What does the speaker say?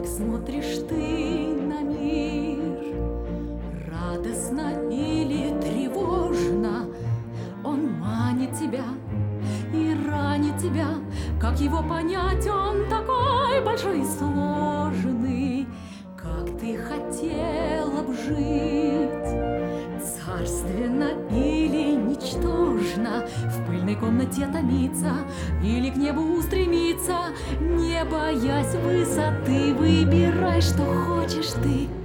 Как смотришь ты на мир, радостно или тревожно, он манит тебя и ранит тебя. Как его понять, он такой большой и сложный. Как ты хотела б жить, царственно или ничтожно, в пыльной комнате томиться или к небу устремиться, не боясь высоты, выбирай, что хочешь ты.